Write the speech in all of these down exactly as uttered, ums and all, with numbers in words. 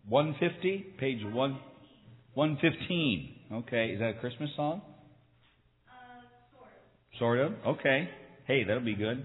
one fifty, page one, one fifteen. Okay, is that a Christmas song? Uh, sort of. Sort of? Okay. Hey, that'll be good.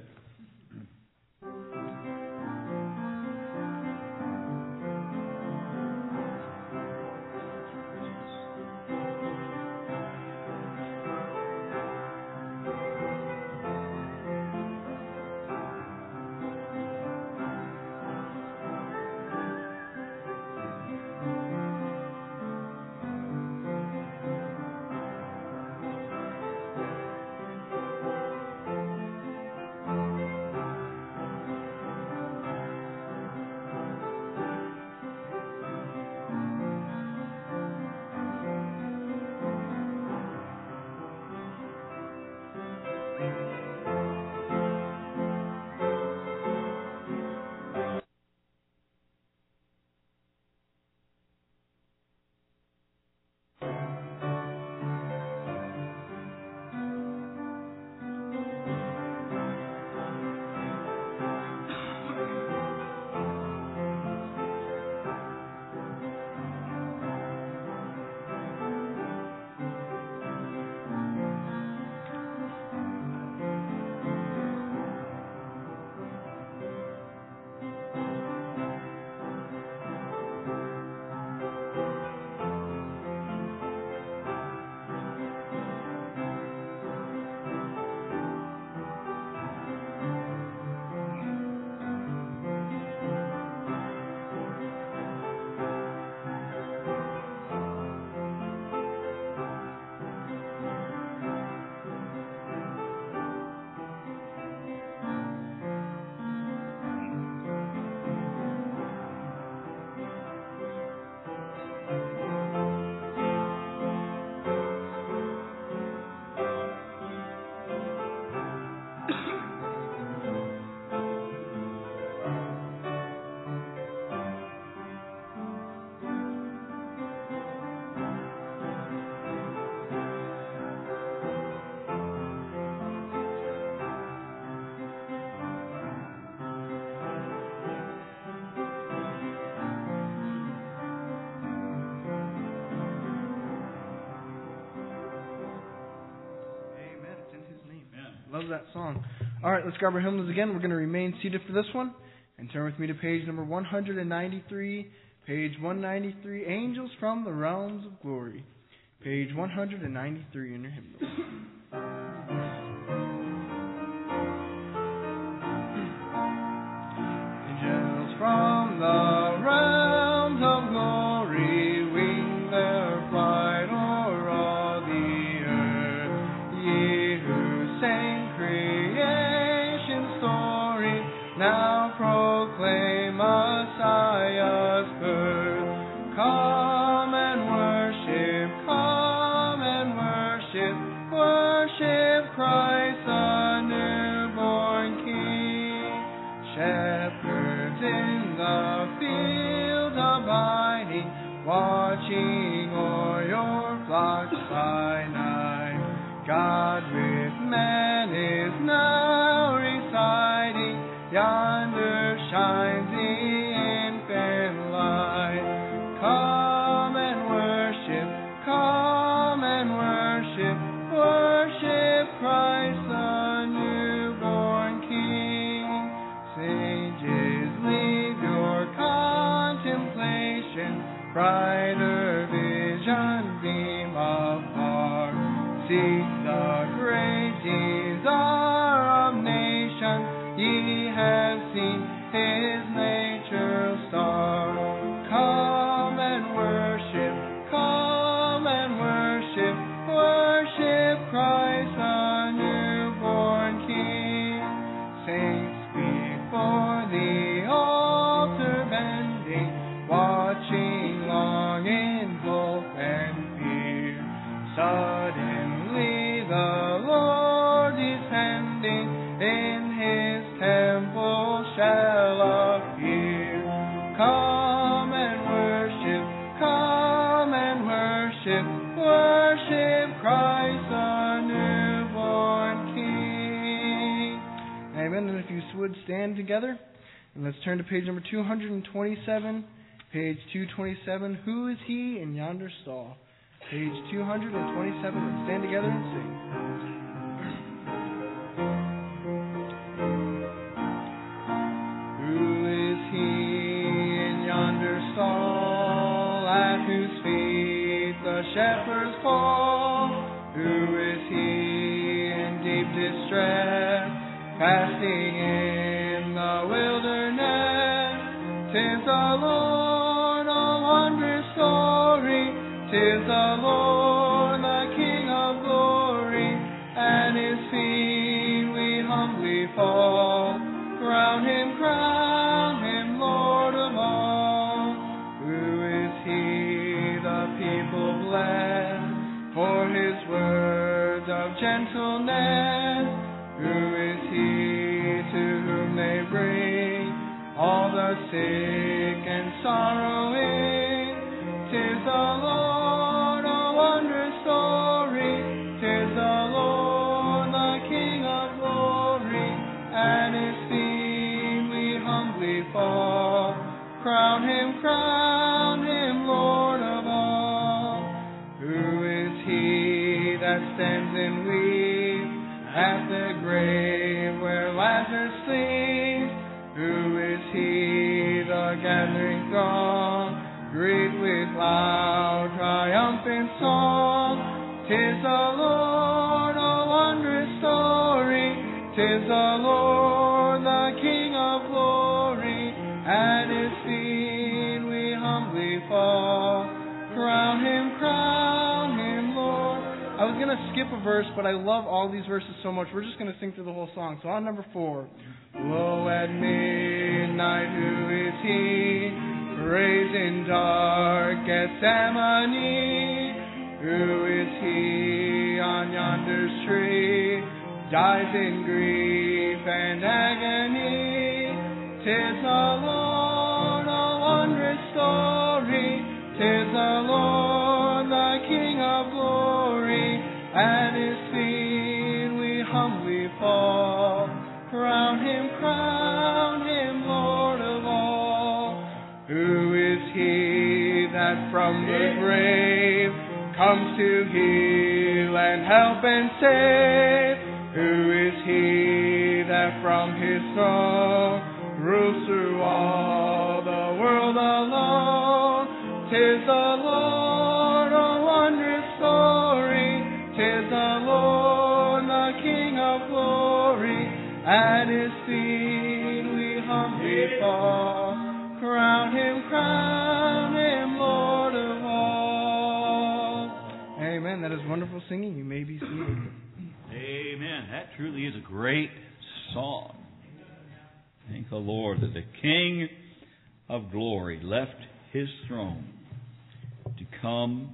Love that song. All right, let's grab our hymnals again. We're going to remain seated for this one. And turn with me to page number one ninety-three. Page one ninety-three, Angels from the Realms of Glory. Page one ninety-three in your hymnal. Angels from the realms of glory, wing their flight o'er all the earth. Ye who sang creation's story, now proclaim Messiah's birth. Come and worship, come and worship, worship Christ the newborn King. Shepherds in the field abiding, watching o'er your flocks by night. God with man is now residing, yonder shines the infant light. Come and worship, come and worship, worship Christ the newborn King. Sages, leave your contemplation, brighter vision beam afar. Seek the great desire of nations, ye have seen his natural star. Come and worship, come and worship, worship Christ the newborn King. Saints before the altar bending, watching long in hope and fear. Suddenly the Lord descending in his temple shall appear. Come and worship, come and worship, worship Christ the newborn King. Amen. And if you would stand together, and let's turn to page number two twenty-seven Page two twenty-seven, Who is he in yonder stall? Page two twenty-seven, let's stand together and sing. Who is he in yonder stall, at whose feet the shepherds fall? Who is he in deep distress, fasting in the wilderness? 'Tis the Lord, a wondrous story. 'Tis the Lord, the King of glory. At His feet we humbly fall. Crown Him, crown Him, Lord of all. Who is He the people bless for His words of gentleness? Who is He to whom they bring all the sick and sorrowing? 'Tis the Lord, a wondrous story. 'Tis the Lord, the King of glory. At His feet we humbly fall. Crown Him, crown Him, Lord of all. Who is He that stands and weeps at the grave where Lazarus sleeps? Who is He, the gathering throng, greet with loud triumphant song? 'Tis the Lord, a wondrous story. 'Tis the Lord, the King of glory. At His feet we humbly fall. Crown Him, crown Him, Lord. I was going to skip a verse, but I love all these verses so much. We're just going to sing through the whole song. So on number four. Lo, at midnight, who is He? Raised in dark Gethsemane. Who is He on yonder tree? Dies in grief and agony. 'Tis the Lord, a wondrous story. 'Tis the Lord, the King of glory. At His feet we humbly fall. Crown Him, crown Him, Lord of all. Who is He that from the grave comes to heal and help and save? Who is He that from His throne rules through all the world alone? 'Tis the Lord, a wondrous story. 'Tis the Lord, the King of glory. At His feet we humbly fall. Crown Him, crown Him, Lord of all. Amen. That is wonderful singing. You may be seated. Amen. That truly is a great song. Thank the Lord that the King of glory left His throne to come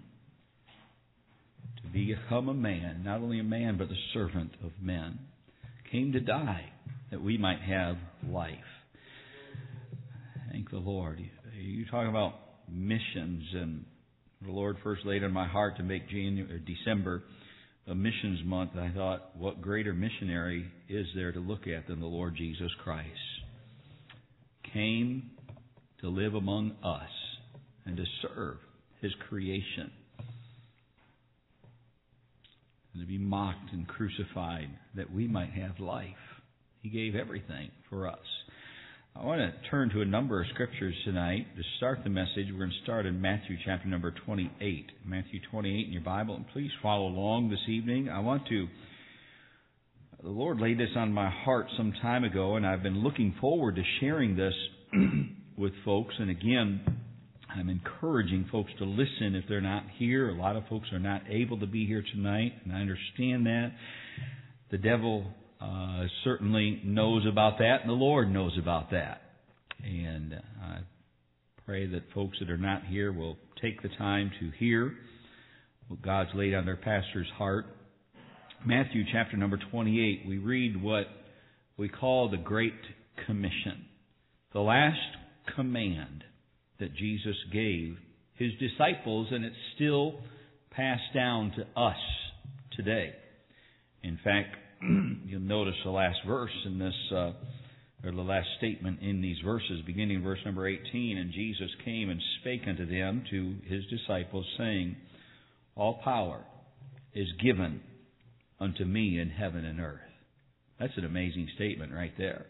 to become a man, not only a man, but the servant of men. Came to die that we might have life. Thank the Lord. You talk about missions, and the Lord first laid on my heart to make January, or December a missions month. I thought, what greater missionary is there to look at than the Lord Jesus Christ? Came to live among us and to serve His creation, and to be mocked and crucified that we might have life. He gave everything for us. I want to turn to a number of scriptures tonight. To start the message, we're going to start in Matthew chapter number twenty-eight. Matthew twenty-eight in your Bible, and please follow along this evening. I want to, the Lord laid this on my heart some time ago, and I've been looking forward to sharing this with folks. And again, I'm encouraging folks to listen if they're not here. A lot of folks are not able to be here tonight, and I understand that. The devil uh, certainly knows about that, and the Lord knows about that. And I pray that folks that are not here will take the time to hear what God's laid on their pastor's heart. Matthew chapter number twenty-eight, we read what we call the Great Commission, the last command that Jesus gave His disciples, and it's still passed down to us today. In fact, you'll notice the last verse in this uh, or the last statement in these verses, beginning in verse number eighteen. And Jesus came and spake unto them, to His disciples, saying, All power is given unto me in heaven and earth. That's an amazing statement right there.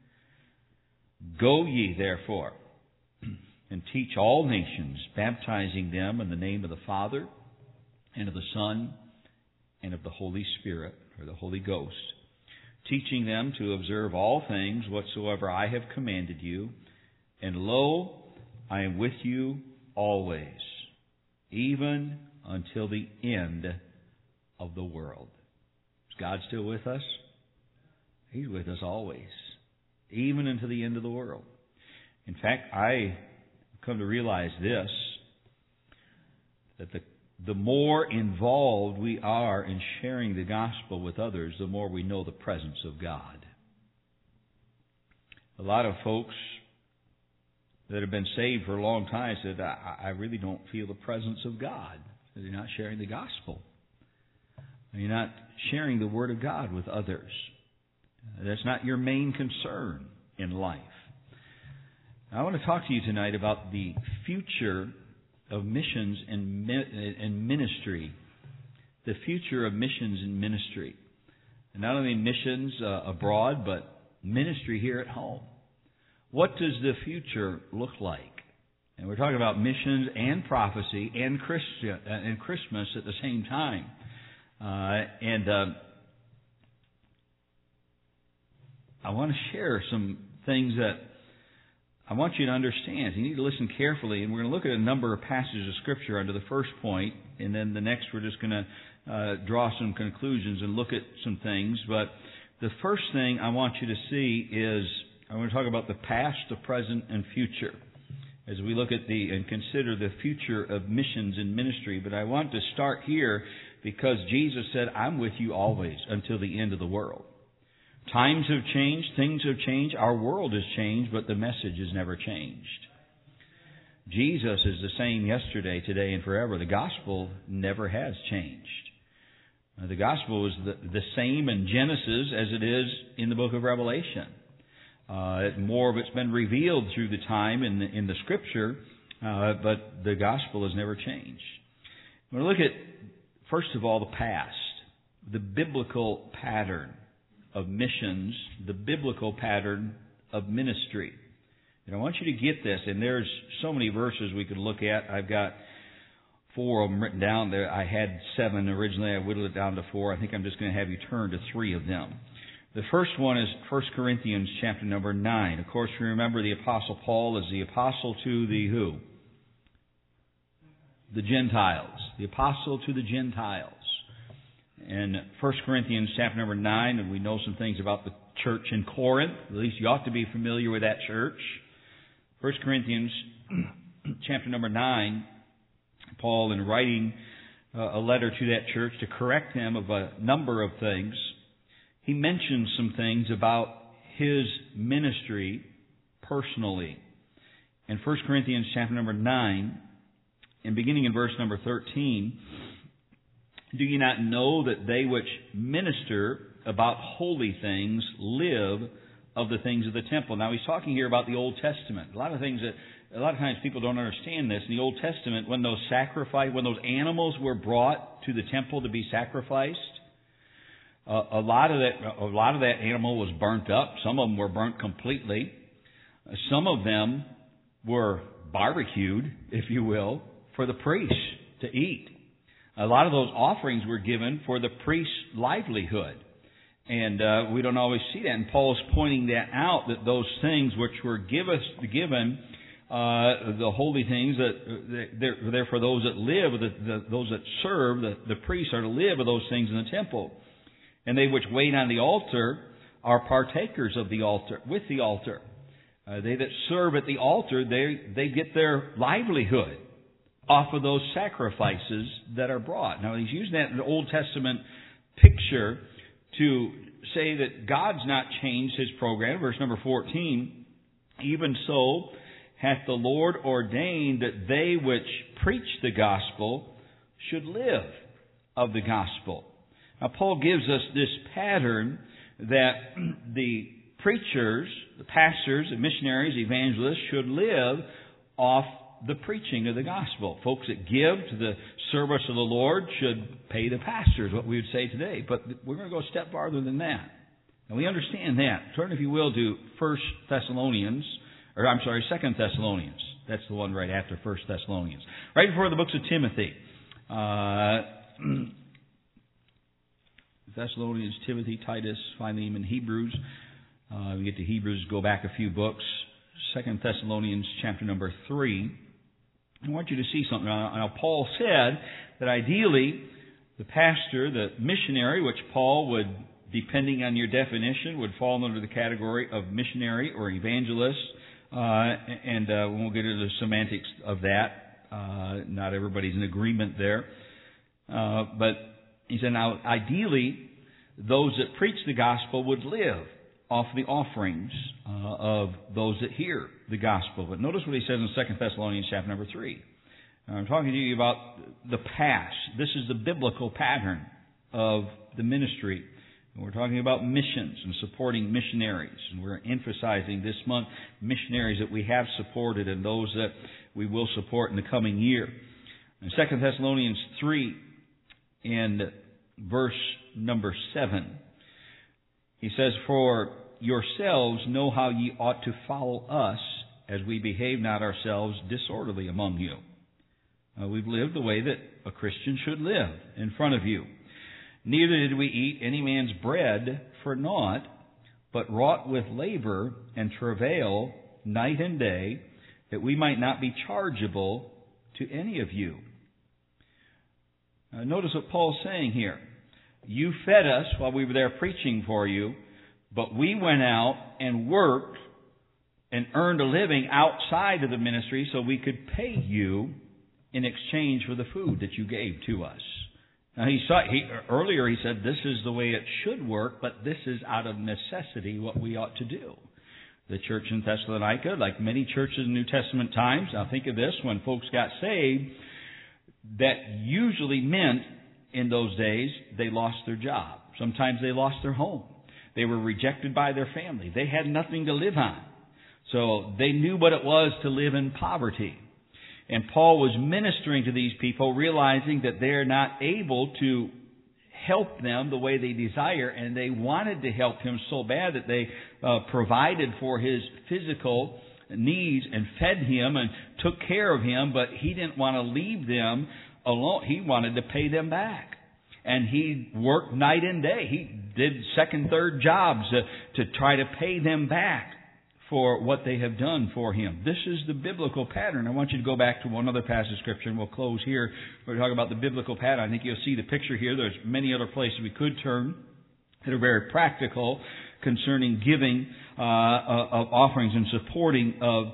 Go ye therefore and teach all nations, baptizing them in the name of the Father and of the Son and of the Holy Spirit, or the Holy Ghost, teaching them to observe all things whatsoever I have commanded you. And lo, I am with you always, even until the end of the world. Is God still with us? He's with us always, even until the end of the world. In fact, I come to realize this, that the the more involved we are in sharing the gospel with others, the more we know the presence of God. A lot of folks that have been saved for a long time said, I, I really don't feel the presence of God. You're not sharing the gospel. You're not sharing the Word of God with others. That's not your main concern in life. I want to talk to you tonight about the future of missions and and ministry. The future of missions and ministry. And not only missions uh, abroad, but ministry here at home. What does the future look like? And we're talking about missions and prophecy and Christian and Christmas at the same time. Uh, and uh, I want to share some things that I want you to understand. You need to listen carefully, and we're going to look at a number of passages of Scripture under the first point, and then the next we're just going to uh, draw some conclusions and look at some things. But the first thing I want you to see is, I want to talk about the past, the present, and future as we look at the and consider the future of missions and ministry. But I want to start here because Jesus said, I'm with you always until the end of the world. Times have changed, things have changed, our world has changed, but the message has never changed. Jesus is the same yesterday, today, and forever. The gospel never has changed. The gospel is the, the same in Genesis as it is in the book of Revelation. Uh, more of it's been revealed through the time in the, in the Scripture, uh, but the gospel has never changed. We're going to look at, first of all, the past, the biblical pattern of missions, the biblical pattern of ministry. And I want you to get this, and there's so many verses we could look at. I've got four of them written down there. I had seven originally. I whittled it down to four. I think I'm just going to have you turn to three of them. The first one is First Corinthians chapter number nine. Of course, you remember the Apostle Paul is the apostle to the who? The Gentiles. The apostle to the Gentiles. In First Corinthians chapter number nine, and we know some things about the church in Corinth. At least you ought to be familiar with that church. First Corinthians chapter number nine, Paul, in writing a letter to that church to correct them of a number of things, he mentions some things about his ministry personally. In First Corinthians chapter number nine, and beginning in verse number thirteen, do you not know that they which minister about holy things live of the things of the temple? Now he's talking here about the Old Testament. A lot of things that, a lot of times people don't understand this. In the Old Testament, when those sacrifice, when those animals were brought to the temple to be sacrificed, uh, a lot of that, a lot of that animal was burnt up. Some of them were burnt completely. Some of them were barbecued, if you will, for the priests to eat. A lot of those offerings were given for the priest's livelihood. And uh, we don't always see that. And Paul's pointing that out, that those things which were give us, given, uh, the holy things, that they're, they're for those that live, the, the, those that serve, the, the priests are to live of those things in the temple. And they which wait on the altar are partakers of the altar, with the altar. Uh, they that serve at the altar, they, they get their livelihood off of those sacrifices that are brought. Now, he's using that in the Old Testament picture to say that God's not changed His program. Verse number fourteen, even so hath the Lord ordained that they which preach the gospel should live of the gospel. Now, Paul gives us this pattern that the preachers, the pastors, the missionaries, evangelists should live off the preaching of the gospel. Folks that give to the service of the Lord should pay the pastors, what we would say today. But we're going to go a step farther than that. And we understand that. Turn, if you will, to First Thessalonians, or I'm sorry, Second Thessalonians. That's the one right after First Thessalonians. Right before the books of Timothy. Uh, Thessalonians, Timothy, Titus, Philemon, Hebrews. Uh, we get to Hebrews, go back a few books. Second Thessalonians chapter number three. I want you to see something. Now, Paul said that ideally the pastor, the missionary, which Paul would, depending on your definition, would fall under the category of missionary or evangelist. Uh, and uh, we won't get into the semantics of that. Uh, not everybody's in agreement there. Uh, but he said, now, ideally, those that preach the gospel would live off the offerings uh, of those that hear the gospel. But notice what he says in Second Thessalonians chapter number three. Now, I'm talking to you about the past. This is the biblical pattern of the ministry. And we're talking about missions and supporting missionaries. And we're emphasizing this month missionaries that we have supported and those that we will support in the coming year. In Second Thessalonians three and verse number seven, he says, "For yourselves know how ye ought to follow us, as we behave not ourselves disorderly among you." Uh, we've lived the way that a Christian should live in front of you. "Neither did we eat any man's bread for naught, but wrought with labor and travail night and day, that we might not be chargeable to any of you." Uh, notice what Paul's saying here. You fed us while we were there preaching for you, but we went out and worked and earned a living outside of the ministry so we could pay you in exchange for the food that you gave to us. Now, he saw, he, earlier he said this is the way it should work, but this is out of necessity what we ought to do. The church in Thessalonica, like many churches in New Testament times, now think of this, when folks got saved, that usually meant in those days they lost their job. Sometimes they lost their home. They were rejected by their family. They had nothing to live on. So they knew what it was to live in poverty. And Paul was ministering to these people, realizing that they're not able to help them the way they desire, and they wanted to help him so bad that they uh, provided for his physical needs and fed him and took care of him, but he didn't want to leave them alone. He wanted to pay them back. And he worked night and day. He did second, third jobs uh, to try to pay them back for what they have done for him. This is the biblical pattern. I want you to go back to one other passage of Scripture, and we'll close here. We're talking about the biblical pattern. I think you'll see the picture here. There's many other places we could turn that are very practical concerning giving uh, of offerings and supporting of,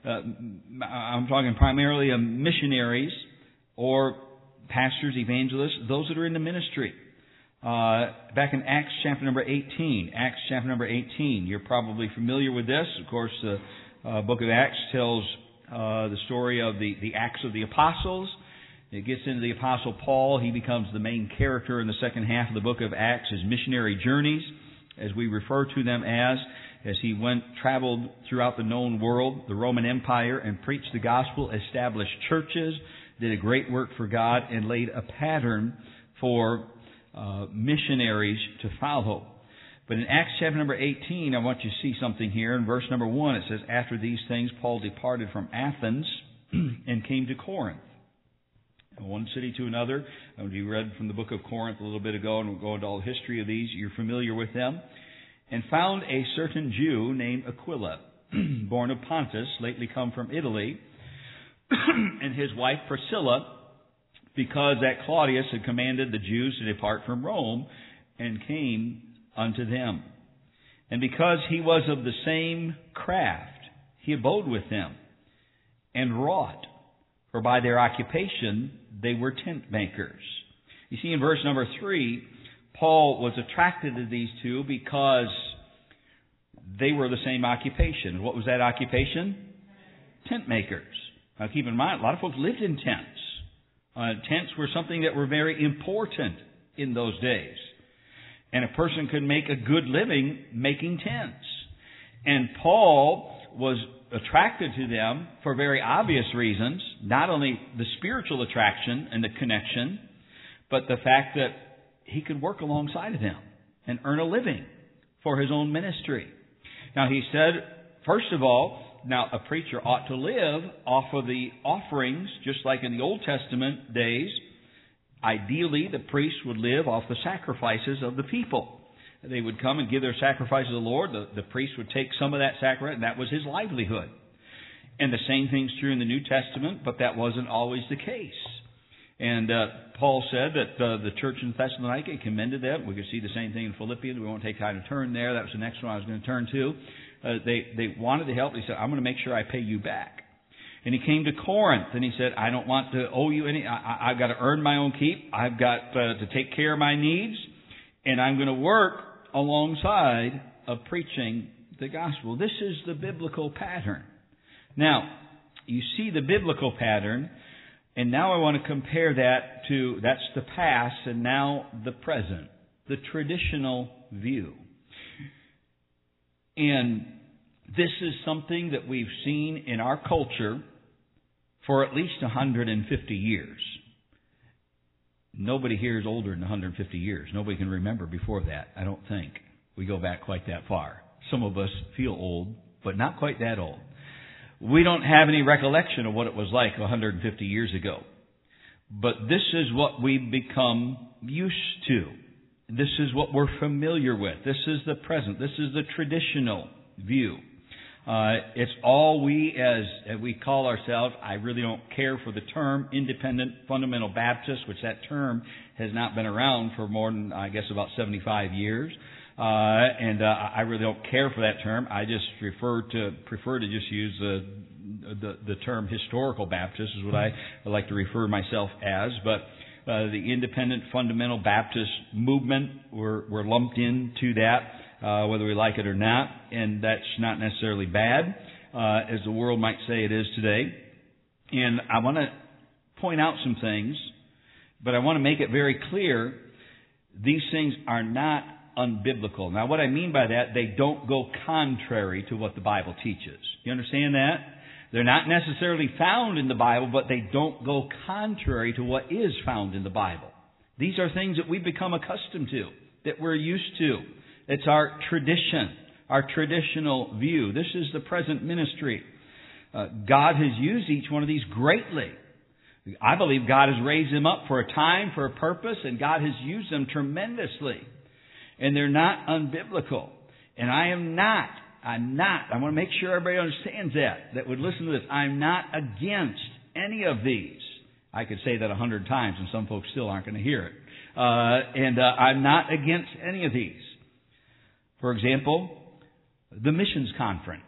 uh, I'm talking primarily of missionaries or pastors, evangelists, those that are in the ministry. Uh, back in Acts chapter number eighteen. Acts chapter number eighteen. You're probably familiar with this. Of course, the uh, book of Acts tells uh, the story of the, the Acts of the Apostles. It gets into the Apostle Paul. He becomes the main character in the second half of the book of Acts, his missionary journeys, as we refer to them as, as he went, traveled throughout the known world, the Roman Empire, and preached the gospel, established churches, did a great work for God, and laid a pattern for Uh, missionaries to follow. But in Acts chapter number eighteen, I want you to see something here. In verse number one, it says, "After these things, Paul departed from Athens and came to Corinth." From one city to another. We read from the book of Corinth a little bit ago, and we'll go into all the history of these. You're familiar with them. "And found a certain Jew named Aquila, born of Pontus, lately come from Italy, and his wife Priscilla, because that Claudius had commanded the Jews to depart from Rome, and came unto them. And because he was of the same craft, he abode with them, and wrought, for by their occupation they were tent makers." You see, in verse number three, Paul was attracted to these two because they were the same occupation. What was that occupation? Tent makers. Now keep in mind, a lot of folks lived in tents. Uh, tents were something that were very important in those days. And a person could make a good living making tents. And Paul was attracted to them for very obvious reasons, not only the spiritual attraction and the connection, but the fact that he could work alongside of them and earn a living for his own ministry. Now he said, first of all, now a preacher ought to live off of the offerings, just like in the Old Testament days. Ideally, the priest would live off the sacrifices of the people. They would come and give their sacrifice to the Lord. The, the priest would take some of that sacrifice, and that was his livelihood. And the same thing's true in the New Testament, but that wasn't always the case. And uh, Paul said that uh, the church in Thessalonica commended them. We could see the same thing in Philippians. We won't take time to turn there. That was the next one I was going to turn to. Uh, they, they wanted to help. He said, I'm going to make sure I pay you back. And he came to Corinth, and he said, I don't want to owe you any. I, I've got to earn my own keep. I've got uh, to take care of my needs. And I'm going to work alongside of preaching the gospel. This is the biblical pattern. Now, you see the biblical pattern, and now I want to compare that to, that's the past, and now the present, the traditional view. And this is something that we've seen in our culture for at least one hundred fifty years. Nobody here is older than one hundred fifty years. Nobody can remember before that, I don't think. We go back quite that far. Some of us feel old, but not quite that old. We don't have any recollection of what it was like one hundred fifty years ago. But this is what we've become used to. This is what we're familiar with. This is the present. This is the traditional view. Uh, it's all we, as, as we call ourselves, I really don't care for the term, independent fundamental Baptist, which that term has not been around for more than, I guess, about seventy-five years. Uh, and uh, I really don't care for that term. I just refer to, prefer to just use the, the, the term historical Baptist is what I like to refer myself as. But uh, the independent fundamental Baptist movement, we're, we're lumped into that. Uh, whether we like it or not, and that's not necessarily bad, uh, as the world might say it is today. And I want to point out some things, but I want to make it very clear, these things are not unbiblical. Now, what I mean by that, they don't go contrary to what the Bible teaches. You understand that? They're not necessarily found in the Bible, but they don't go contrary to what is found in the Bible. These are things that we've become accustomed to, that we're used to. It's our tradition, our traditional view. This is the present ministry. Uh, God has used each one of these greatly. I believe God has raised them up for a time, for a purpose, and God has used them tremendously. And they're not unbiblical. And I am not, I'm not, I want to make sure everybody understands that, that would listen to this. I'm not against any of these. I could say that a hundred times and some folks still aren't going to hear it. Uh, and uh, I'm not against any of these. For example, the missions conference.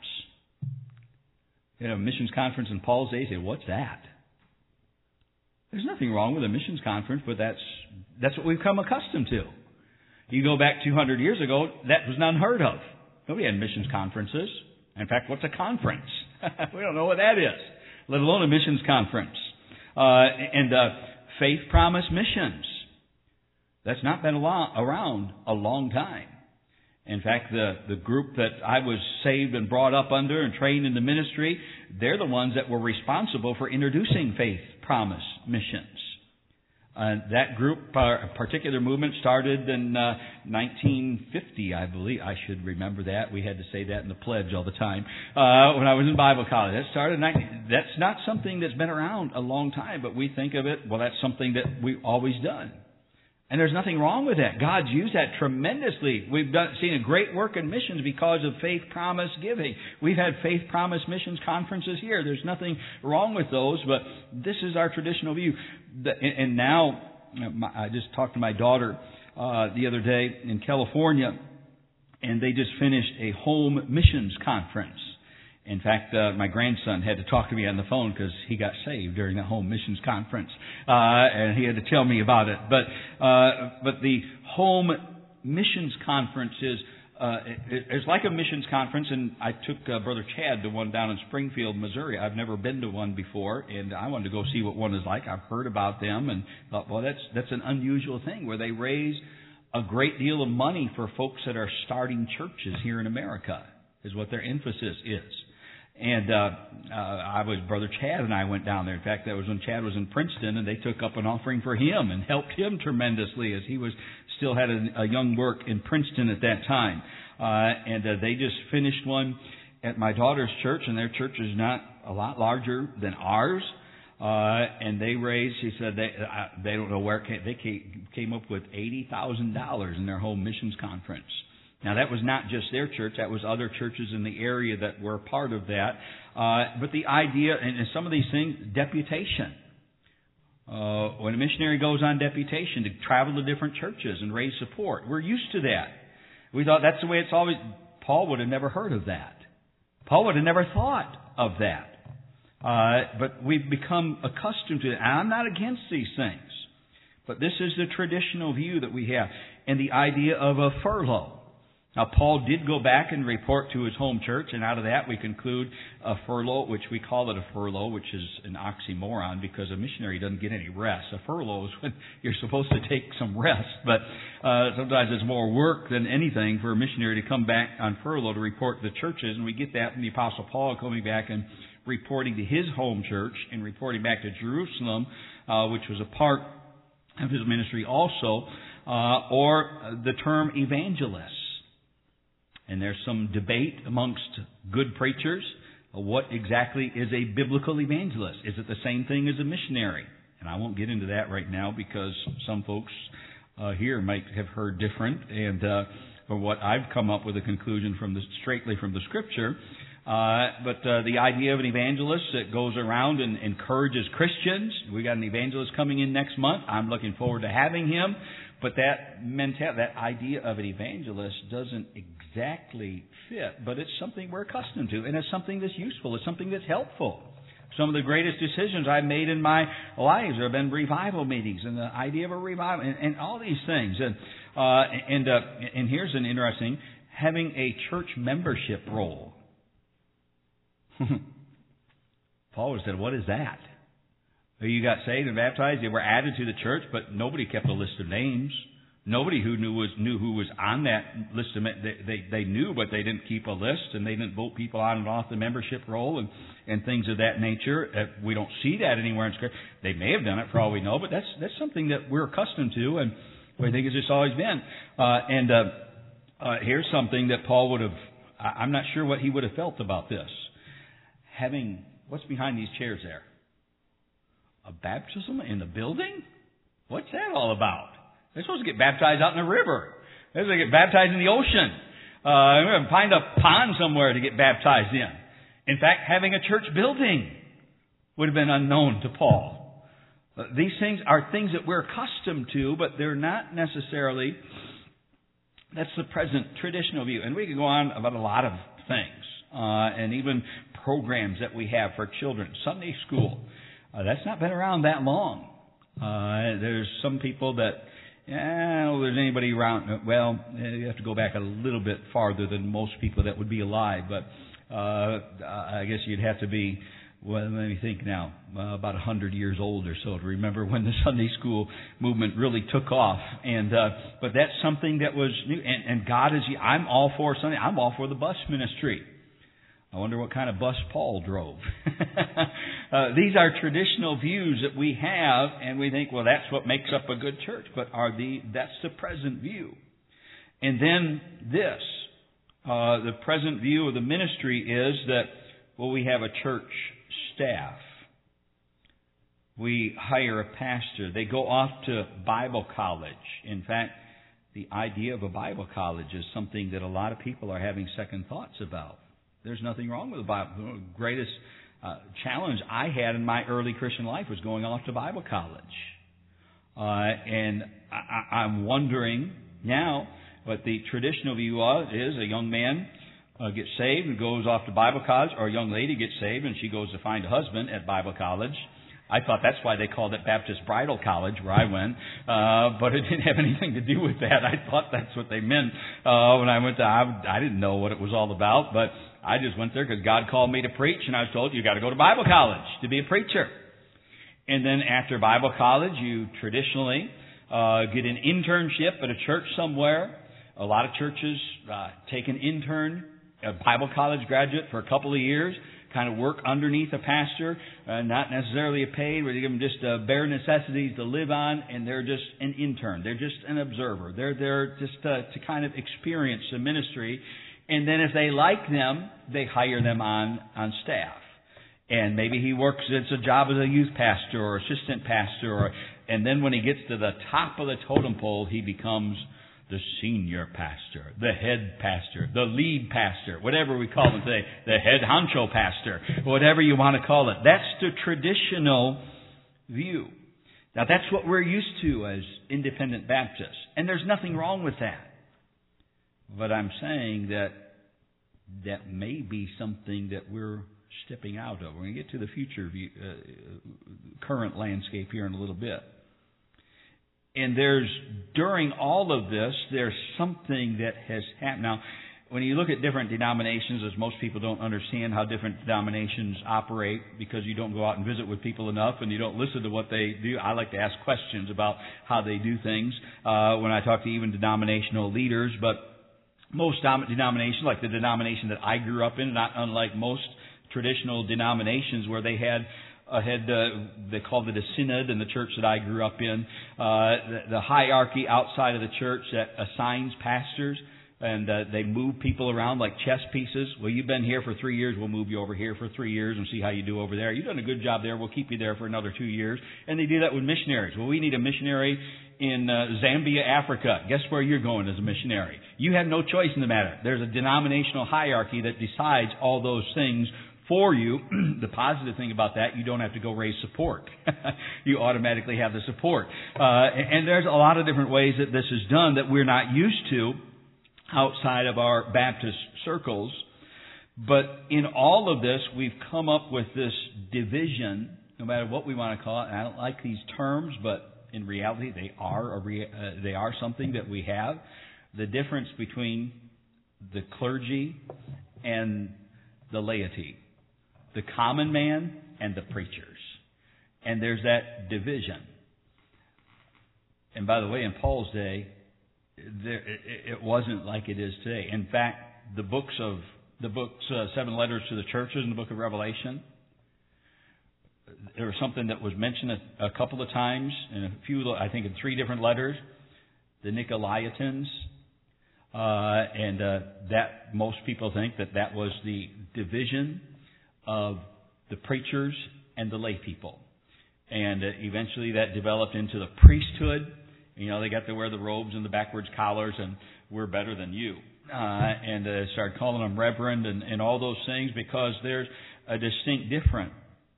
You know, missions conference in Paul's day, you say, what's that? There's nothing wrong with a missions conference, but that's that's what we've come accustomed to. You go back two hundred years ago, that was not unheard of. Nobody had missions conferences. In fact, what's a conference? We don't know what that is, let alone a missions conference. Uh, and uh, faith promise missions. That's not been around a long time. In fact, the, the group that I was saved and brought up under and trained in the ministry, they're the ones that were responsible for introducing faith promise missions. Uh, that group, uh, particular movement, started in uh, nineteen fifty, I believe. I should remember that. We had to say that in the pledge all the time uh, when I was in Bible college. That started in nineteen That's not something that's been around a long time, but we think of it, well, that's something that we've always done. And there's nothing wrong with that. God's used that tremendously. We've done, seen a great work in missions because of faith promise giving. We've had faith promise missions conferences here. There's nothing wrong with those, but this is our traditional view. And now, I just talked to my daughter uh, the other day in California, and they just finished a home missions conference. In fact, uh, my grandson had to talk to me on the phone because he got saved during that home missions conference, uh, and he had to tell me about it. But uh, but the home missions conference is uh, it, it's like a missions conference, and I took uh, Brother Chad to one down in Springfield, Missouri. I've never been to one before, and I wanted to go see what one is like. I've heard about them, and thought, well, that's that's an unusual thing where they raise a great deal of money for folks that are starting churches here in America. is what their emphasis is. And uh, uh, I was, Brother Chad and I went down there. In fact, that was when Chad was in Princeton, and they took up an offering for him and helped him tremendously as he was still had a, a young work in Princeton at that time. Uh, and uh, they just finished one at my daughter's church, and their church is not a lot larger than ours. Uh, and they raised, she said, they uh, they don't know where it came, they came, came up with eighty thousand dollars in their home missions conference. Now, that was not just their church. That was other churches in the area that were part of that. Uh, but the idea, and some of these things, deputation. Uh, when a missionary goes on deputation to travel to different churches and raise support, we're used to that. We thought that's the way it's always... Paul would have never heard of that. Paul would have never thought of that. Uh, but we've become accustomed to it. And I'm not against these things. But this is the traditional view that we have. And the idea of a furlough. Now, Paul did go back and report to his home church, and out of that we conclude a furlough, which we call it a furlough, which is an oxymoron because a missionary doesn't get any rest. A furlough is when you're supposed to take some rest, but uh, sometimes it's more work than anything for a missionary to come back on furlough to report to the churches, and we get that from the Apostle Paul coming back and reporting to his home church and reporting back to Jerusalem, uh, which was a part of his ministry also, uh, or the term evangelist. And there's some debate amongst good preachers. What exactly is a biblical evangelist? Is it the same thing as a missionary? And I won't get into that right now because some folks uh, here might have heard different. And uh, for what I've come up with a conclusion from the straightly from the Scripture. Uh, but uh, the idea of an evangelist that goes around and encourages Christians. We got an evangelist coming in next month. I'm looking forward to having him. But that mentality, that idea of an evangelist doesn't exactly fit, but it's something we're accustomed to, and it's something that's useful. It's something that's helpful. Some of the greatest decisions I've made in my life have been revival meetings and the idea of a revival and, and all these things. And uh, and uh, and here's an interesting, having a church membership roll. Paul said, "What is that?" You got saved and baptized. They were added to the church, but nobody kept a list of names. Nobody who knew was knew who was on that list of they they, they knew, but they didn't keep a list, and they didn't vote people on and off the membership roll and, and things of that nature. Uh, we don't see that anywhere in Scripture. They may have done it for all we know, but that's that's something that we're accustomed to, and I think it's just always been. Uh, and uh, uh, here's something that Paul would have. I'm not sure what he would have felt about this. Having what's behind these chairs there. A baptism in the building? What's that all about? They're supposed to get baptized out in the river. They're supposed to get baptized in the ocean. Uh, we're going to find a pond somewhere to get baptized in. In fact, having a church building would have been unknown to Paul. Uh, these things are things that we're accustomed to, but they're not necessarily, that's the present traditional view. And we could go on about a lot of things, uh, and even programs that we have for children. Sunday school. Uh, that's not been around that long. Uh, there's some people that, yeah, I don't know if there's anybody around. Well, you have to go back a little bit farther than most people that would be alive. But uh, I guess you'd have to be, well, let me think now, uh, about one hundred years old or so to remember when the Sunday school movement really took off. And uh, but that's something that was new. And, and God is, I'm all for Sunday. I'm all for the bus ministry. I wonder what kind of bus Paul drove. uh, these are traditional views that we have, and we think, well, that's what makes up a good church. But are the that's the present view. And then this, uh, the present view of the ministry is that, well, we have a church staff. We hire a pastor. They go off to Bible college. In fact, the idea of a Bible college is something that a lot of people are having second thoughts about. There's nothing wrong with the Bible. The greatest uh, challenge I had in my early Christian life was going off to Bible college. Uh, and I, I'm wondering now what the traditional view is. A young man uh, gets saved and goes off to Bible college, or a young lady gets saved and she goes to find a husband at Bible college. I thought that's why they called it Baptist Bridal College, where I went, uh, but it didn't have anything to do with that. I thought that's what they meant uh, when I went to. I, I didn't know what it was all about, but I just went there because God called me to preach, and I was told you got to go to Bible college to be a preacher. And then after Bible college, you traditionally uh, get an internship at a church somewhere. A lot of churches uh, take an intern a Bible college graduate for a couple of years, kind of work underneath a pastor, uh, not necessarily a paid, where they give them just uh, bare necessities to live on, and they're just an intern. They're just an observer. They're there just to, to kind of experience the ministry. And then if they like them, they hire them on, on staff. And maybe he works, it's a job as a youth pastor or assistant pastor, or, and then when he gets to the top of the totem pole, he becomes the senior pastor, the head pastor, the lead pastor, whatever we call him today, the head honcho pastor, whatever you want to call it. That's the traditional view. Now that's what we're used to as independent Baptists. And there's nothing wrong with that. But I'm saying that that may be something that we're stepping out of. We're going to get to the future view, uh, current landscape here in a little bit. And there's, during all of this, there's something that has happened. Now, when you look at different denominations, as most people don't understand how different denominations operate because you don't go out and visit with people enough and you don't listen to what they do. I like to ask questions about how they do things uh, when I talk to even denominational leaders. But most denominations, like the denomination that I grew up in, not unlike most traditional denominations where they had uh, had uh, they called it a synod in the church that I grew up in, uh, the, the hierarchy outside of the church that assigns pastors, and uh, they move people around like chess pieces. Well, you've been here for three years, we'll move you over here for three years and see how you do over there. You've done a good job there, we'll keep you there for another two years. And they do that with missionaries. Well, we need a missionary in uh, Zambia, Africa. Guess where you're going as a missionary? You have no choice in the matter. There's a denominational hierarchy that decides all those things for you. The positive thing about that, you don't have to go raise support. You automatically have the support. Uh, and there's a lot of different ways that this is done that we're not used to outside of our Baptist circles. But in all of this, we've come up with this division, no matter what we want to call it. And I don't like these terms, but in reality, they are a rea- uh, they are something that we have. The difference between the clergy and the laity, the common man and the preachers. And there's that division. And by the way, in Paul's day, there, it, it wasn't like it is today. In fact, the books of the books, uh, seven letters to the churches in the book of Revelation, there was something that was mentioned a, a couple of times in a few, I think, in three different letters. The Nicolaitans, uh, and uh, that most people think that that was the division of the preachers and the lay people. And uh, eventually that developed into the priesthood. You know, they got to wear the robes and the backwards collars, and we're better than you. Uh, and uh, started calling them reverend and, and all those things because there's a distinct difference.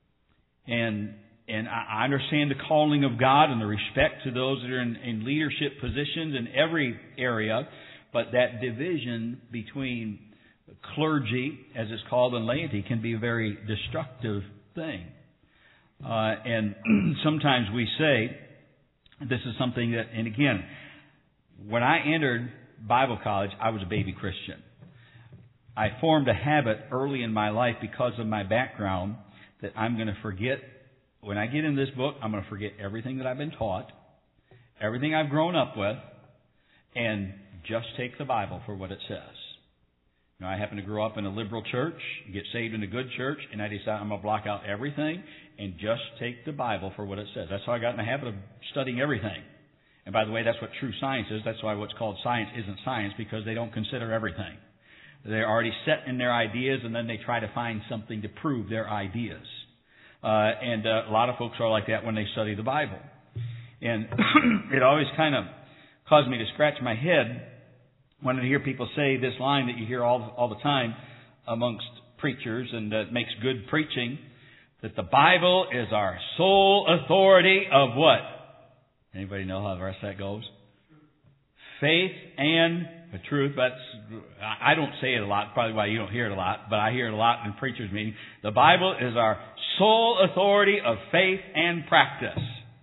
And and I understand the calling of God and the respect to those that are in, in leadership positions in every area, but that division between clergy, as it's called, and laity can be a very destructive thing. Uh, and sometimes we say, this is something that, and again, when I entered Bible college, I was a baby Christian. I formed a habit early in my life because of my background that I'm going to forget, when I get in this book, I'm going to forget everything that I've been taught, everything I've grown up with, and just take the Bible for what it says. You know, I happen to grow up in a liberal church, get saved in a good church, and I decide I'm going to block out everything and just take the Bible for what it says. That's how I got in the habit of studying everything. And by the way, that's what true science is. That's why what's called science isn't science, because they don't consider everything. They're already set in their ideas, and then they try to find something to prove their ideas. Uh, and uh, a lot of folks are like that when they study the Bible. And it always kind of caused me to scratch my head when I hear people say this line that you hear all, all the time amongst preachers, and that makes good preaching, that the Bible is our sole authority of what? Anybody know how the rest of that goes? Faith and the truth. That's, I don't say it a lot, probably why you don't hear it a lot, but I hear it a lot in preachers' meetings. The Bible is our sole authority of faith and practice.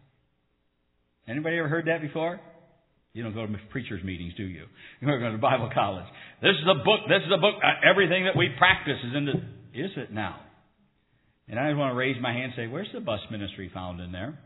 Anybody ever heard that before? You don't go to preachers' meetings, do you? You don't go to Bible college. This is a book, this is a book, uh, everything that we practice is in the, is it now? And I just want to raise my hand and say, where's the bus ministry found in there?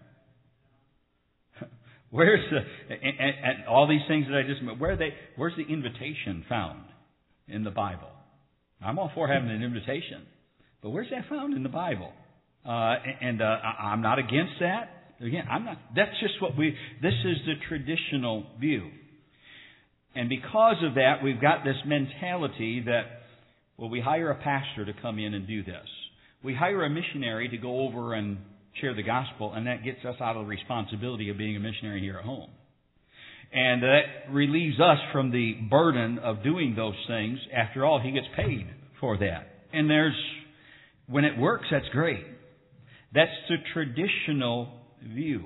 Where's the, and, and, and all these things that I just, where are they, where's the invitation found in the Bible? I'm all for having an invitation. But where's that found in the Bible? Uh, and uh, I'm not against that. Again, I'm not. That's just what we. This is the traditional view. And because of that, we've got this mentality that, well, we hire a pastor to come in and do this. We hire a missionary to go over and share the gospel, and that gets us out of the responsibility of being a missionary here at home. And that relieves us from the burden of doing those things. After all, he gets paid for that. And there's, when it works, that's great. That's the traditional view.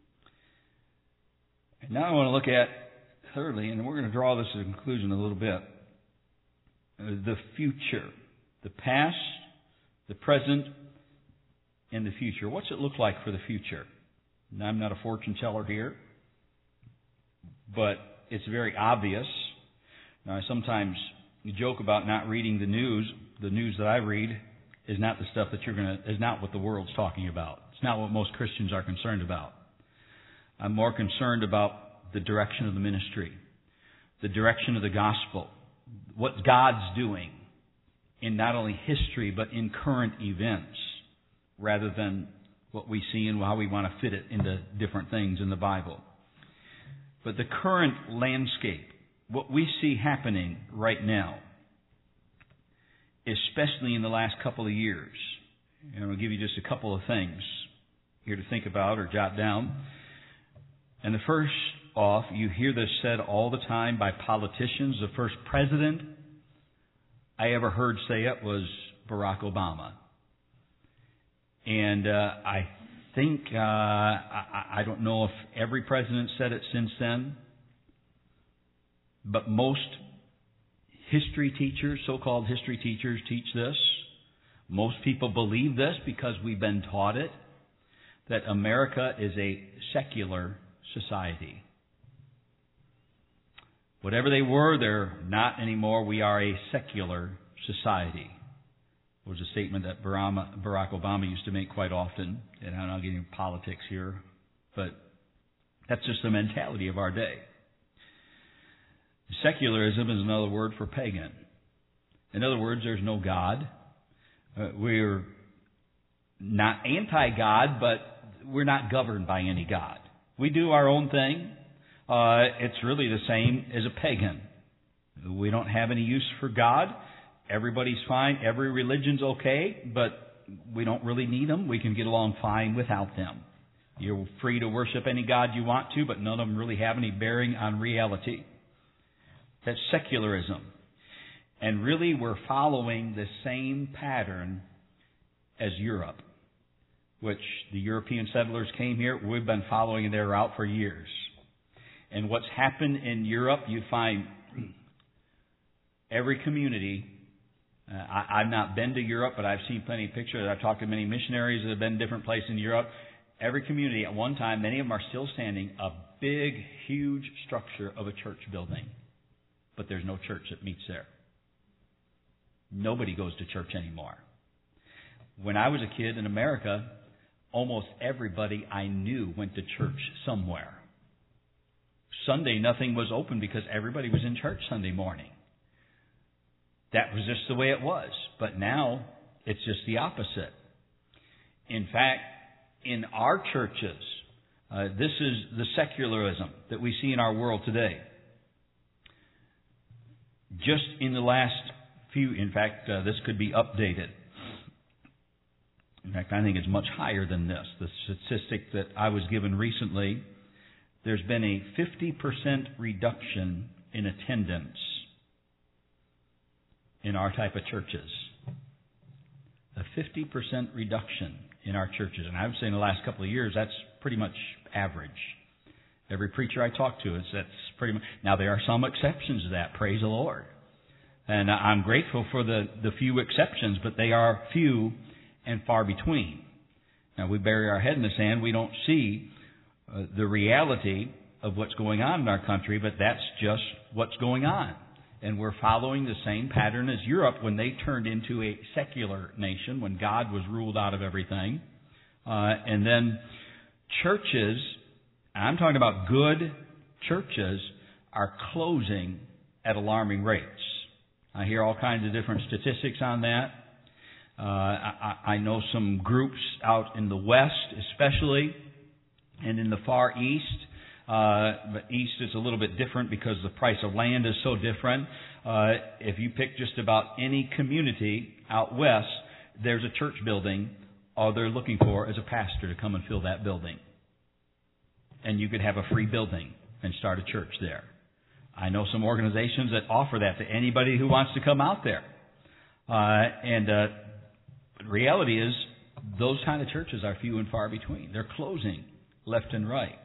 And now I want to look at, thirdly, and we're going to draw this to a conclusion a little bit, the future. The past, the present, and the future. What's it look like for the future? Now, I'm not a fortune teller here, but it's very obvious. Now, I sometimes joke about not reading the news. The news that I read is not the stuff that you're going to, is not what the world's talking about. It's not what most Christians are concerned about. I'm more concerned about the direction of the ministry, the direction of the gospel, what God's doing in not only history but in current events, rather than what we see and how we want to fit it into different things in the Bible. But the current landscape, what we see happening right now, especially in the last couple of years, and I'll give you just a couple of things here to think about or jot down. And the first off, you hear this said all the time by politicians. The first president I ever heard say it was Barack Obama. And uh, I think, uh, I, I don't know if every president said it since then, but most history teachers, so-called history teachers, teach this. Most people believe this because we've been taught it, that America is a secular society. Whatever they were, they're not anymore. We are a secular society. It was a statement that Barack Obama used to make quite often. And I'm not getting into politics here, but that's just the mentality of our day. Secularism is another word for pagan. In other words, there's no God. Uh, we're not anti-God, but we're not governed by any God. We do our own thing. Uh, it's really the same as a pagan. We don't have any use for God. Everybody's fine. Every religion's okay, but we don't really need them. We can get along fine without them. You're free to worship any God you want to, but none of them really have any bearing on reality. That's secularism. And really, we're following the same pattern as Europe, which the European settlers came here. We've been following their route for years. And what's happened in Europe, you find every community. Uh, I, I've not been to Europe, but I've seen plenty of pictures. I've talked to many missionaries that have been in different places in Europe. Every community at one time, many of them are still standing, a big, huge structure of a church building. But there's no church that meets there. Nobody goes to church anymore. When I was a kid in America, almost everybody I knew went to church somewhere. Sunday, nothing was open because everybody was in church Sunday morning. That was just the way it was. But now, it's just the opposite. In fact, in our churches, uh, this is the secularism that we see in our world today. Just in the last few, in fact, uh, this could be updated. In fact, I think it's much higher than this. The statistic that I was given recently, there's been a fifty percent reduction in attendance in our type of churches. A fifty percent reduction in our churches. And I would say in the last couple of years, that's pretty much average. Every preacher I talk to, it's, that's pretty much. Now, there are some exceptions to that, praise the Lord. And I'm grateful for the, the few exceptions, but they are few and far between. Now, we bury our head in the sand. We don't see uh, the reality of what's going on in our country, but that's just what's going on. And we're following the same pattern as Europe when they turned into a secular nation, when God was ruled out of everything. Uh, and then churches, I'm talking about good churches, are closing at alarming rates. I hear all kinds of different statistics on that. Uh, I, I know some groups out in the West especially, and in the Far East. Uh, but East is a little bit different because the price of land is so different. Uh, if you pick just about any community out West, there's a church building all they're looking for is a pastor to come and fill that building. And you could have a free building and start a church there. I know some organizations that offer that to anybody who wants to come out there. Uh, and uh, the reality is, those kind of churches are few and far between. They're closing left and right.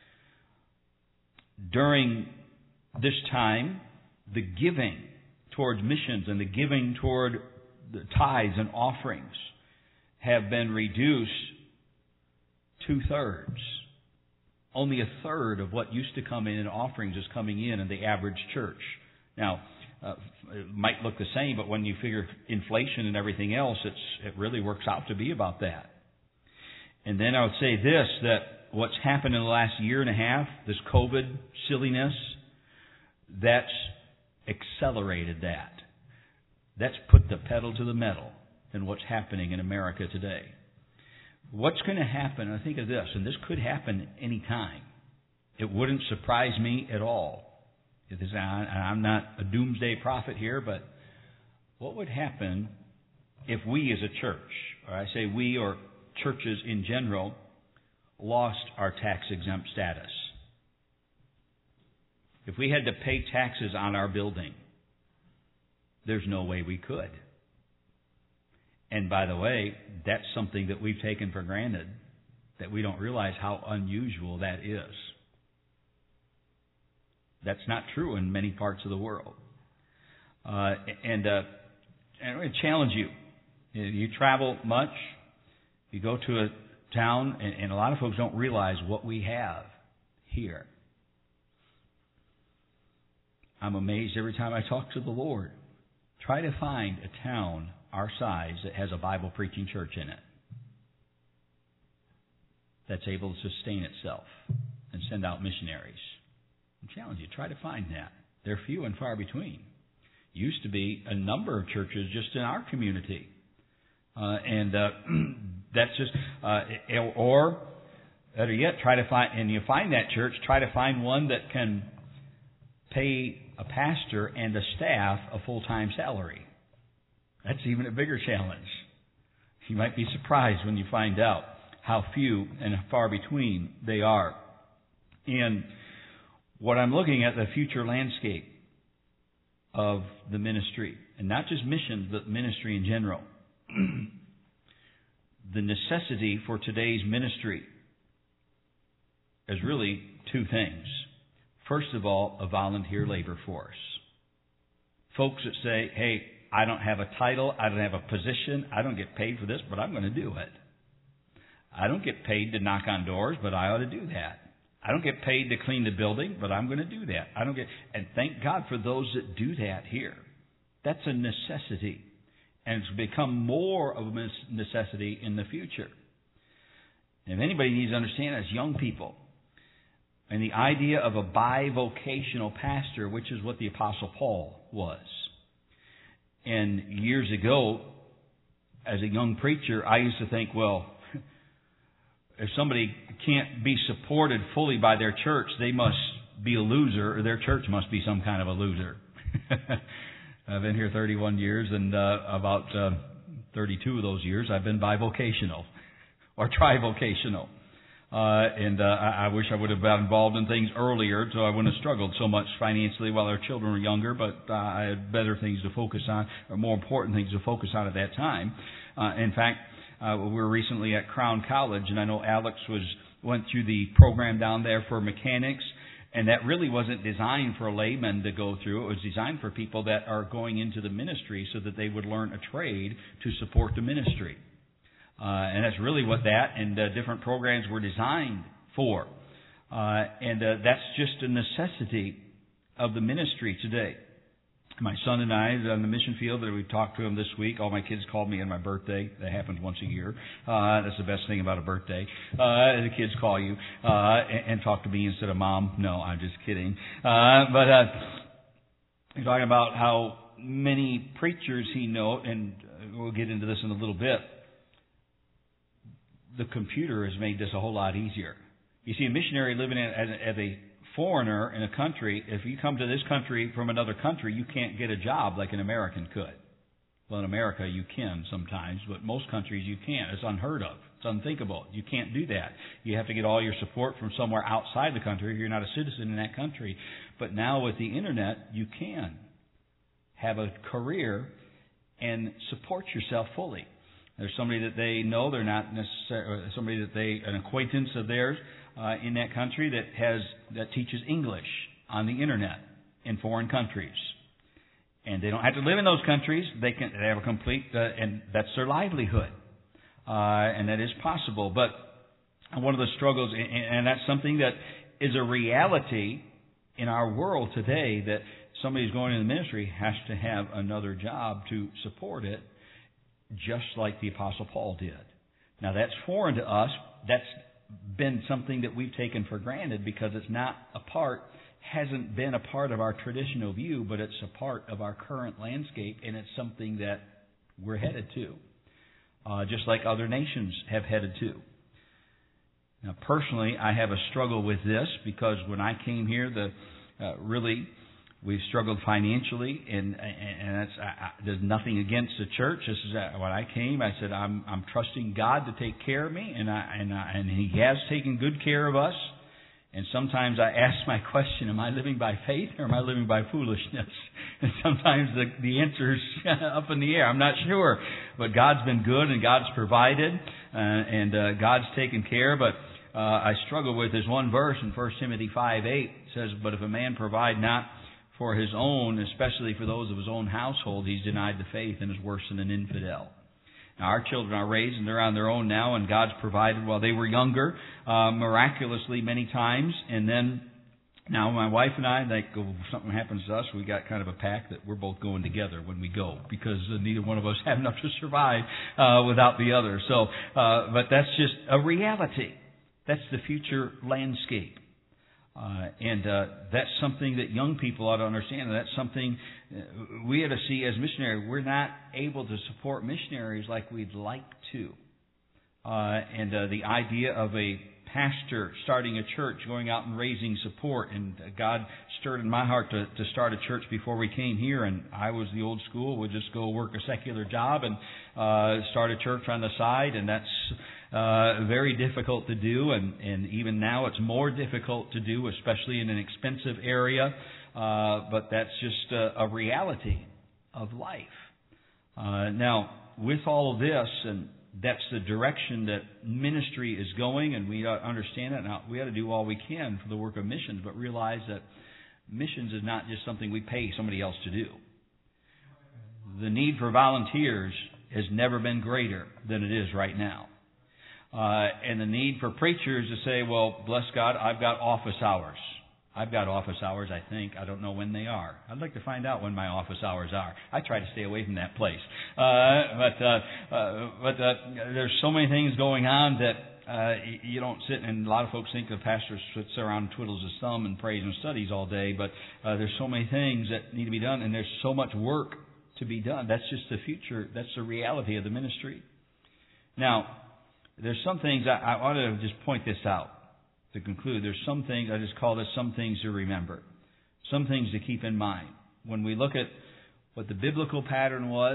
During this time, the giving towards missions and the giving toward the tithes and offerings have been reduced two-thirds. Only a third of what used to come in in offerings is coming in in the average church. Now, uh, it might look the same, but when you figure inflation and everything else, it's, it really works out to be about that. And then I would say this, that what's happened in the last year and a half, this COVID silliness, that's accelerated that. That's put the pedal to the metal in what's happening in America today. What's going to happen, I think of this, and this could happen any time. It wouldn't surprise me at all. It is, I'm not a doomsday prophet here, but what would happen if we as a church, or I say we or churches in general, lost our tax-exempt status? If we had to pay taxes on our building, there's no way we could. And by the way, that's something that we've taken for granted, that we don't realize how unusual that is. That's not true in many parts of the world. Uh, and, uh, and I challenge you. You travel much, you go to a town, and, and a lot of folks don't realize what we have here. I'm amazed every time I talk to the Lord. Try to find a town our size that has a Bible preaching church in it, that's able to sustain itself and send out missionaries. I challenge you, try to find that. They're few and far between. Used to be a number of churches just in our community. Uh, and uh, that's just, uh, or better yet, try to find, and you find that church, try to find one that can pay a pastor and a staff a full-time salary. That's even a bigger challenge. You might be surprised when you find out how few and far between they are. And what I'm looking at, the future landscape of the ministry, and not just missions, but ministry in general. The necessity for today's ministry is really two things. First of all, a volunteer labor force. Folks that say, hey, I don't have a title, I don't have a position, I don't get paid for this, but I'm going to do it. I don't get paid to knock on doors, but I ought to do that. I don't get paid to clean the building, but I'm going to do that. I don't get, and thank God for those that do that here. That's a necessity. And it's become more of a necessity in the future. And if anybody needs to understand, as young people, and the idea of a bivocational pastor, which is what the Apostle Paul was. And years ago, as a young preacher, I used to think, well, if somebody can't be supported fully by their church, they must be a loser, or their church must be some kind of a loser. I've been here thirty-one years, and uh, about uh, thirty-two of those years I've been bivocational or trivocational. Uh, and uh, I, I wish I would have been involved in things earlier, so I wouldn't have struggled so much financially while our children were younger, but uh, I had better things to focus on, or more important things to focus on at that time. Uh, in fact, uh, we were recently at Crown College, and I know Alex was went through the program down there for mechanics, and that really wasn't designed for laymen to go through. It was designed for people that are going into the ministry so that they would learn a trade to support the ministry. Uh, and that's really what that and uh, different programs were designed for. Uh, and uh, that's just a necessity of the ministry today. My son and I on the mission field, that we talked to him this week. All my kids called me on my birthday. That happens once a year. Uh, that's the best thing about a birthday. Uh, the kids call you uh, and, and talk to me instead of mom. No, I'm just kidding. Uh, but uh, you're talking about how many preachers he knows, and we'll get into this in a little bit, the computer has made this a whole lot easier. You see, a missionary living in, as, a, as a foreigner in a country, if you come to this country from another country, you can't get a job like an American could. Well, in America you can sometimes, but most countries you can't. It's unheard of. It's unthinkable. You can't do that. You have to get all your support from somewhere outside the country if you're not a citizen in that country. But now with the Internet, you can have a career and support yourself fully. There's somebody that they know, they're not necessarily somebody that they, an acquaintance of theirs uh, in that country that has that teaches English on the Internet in foreign countries. And they don't have to live in those countries. They can they have a complete, uh, and that's their livelihood. Uh, and that is possible. But one of the struggles, and that's something that is a reality in our world today, that somebody who's going into the ministry has to have another job to support it, just like the Apostle Paul did. Now that's foreign to us. That's been something that we've taken for granted because it's not a part hasn't been a part of our traditional view, but it's a part of our current landscape, and it's something that we're headed to, uh, just like other nations have headed to. Now, personally, I have a struggle with this because when I came here, the uh, really we've struggled financially, and and that's I, I, there's nothing against the church. This is uh, when I came. I said I'm I'm trusting God to take care of me, and I and I, and He has taken good care of us. And sometimes I ask my question, am I living by faith or am I living by foolishness? And sometimes the, the answer is up in the air. I'm not sure. But God's been good and God's provided uh, and uh, God's taken care. But uh, I struggle with this one verse in First Timothy five eight. It says, but if a man provide not for his own, especially for those of his own household, he's denied the faith and is worse than an infidel. Now, our children are raised and they're on their own now, and God's provided while they were younger, uh, miraculously many times. And then now my wife and I, like if something happens to us, we got kind of a pact that we're both going together when we go, because neither one of us have enough to survive uh, without the other. So, uh, but that's just a reality. That's the future landscape. Uh, and uh, that's something that young people ought to understand. And that's something we ought to see as missionaries. We're not able to support missionaries like we'd like to. Uh, and uh, the idea of a pastor starting a church, going out and raising support. And God stirred in my heart to, to start a church before we came here. And I was the old school, would just go work a secular job and uh, start a church on the side. And that's Uh, very difficult to do, and, and even now it's more difficult to do, especially in an expensive area. Uh, but that's just a, a reality of life. Uh, now, with all of this, and that's the direction that ministry is going, and we understand it. Now, we ought to do all we can for the work of missions, but realize that missions is not just something we pay somebody else to do. The need for volunteers has never been greater than it is right now. Uh, and the need for preachers to say, well, bless God, I've got office hours. I've got office hours, I think. I don't know when they are. I'd like to find out when my office hours are. I try to stay away from that place. Uh, but uh, uh, but uh, there's so many things going on that uh, you don't sit, and a lot of folks think the pastor sits around and twiddles his thumb and prays and studies all day. But uh, there's so many things that need to be done, and there's so much work to be done. That's just the future. That's the reality of the ministry. Now, there's some things, I, I want to just point this out to conclude. There's some things, I just call this some things to remember. Some things to keep in mind. When we look at what the biblical pattern was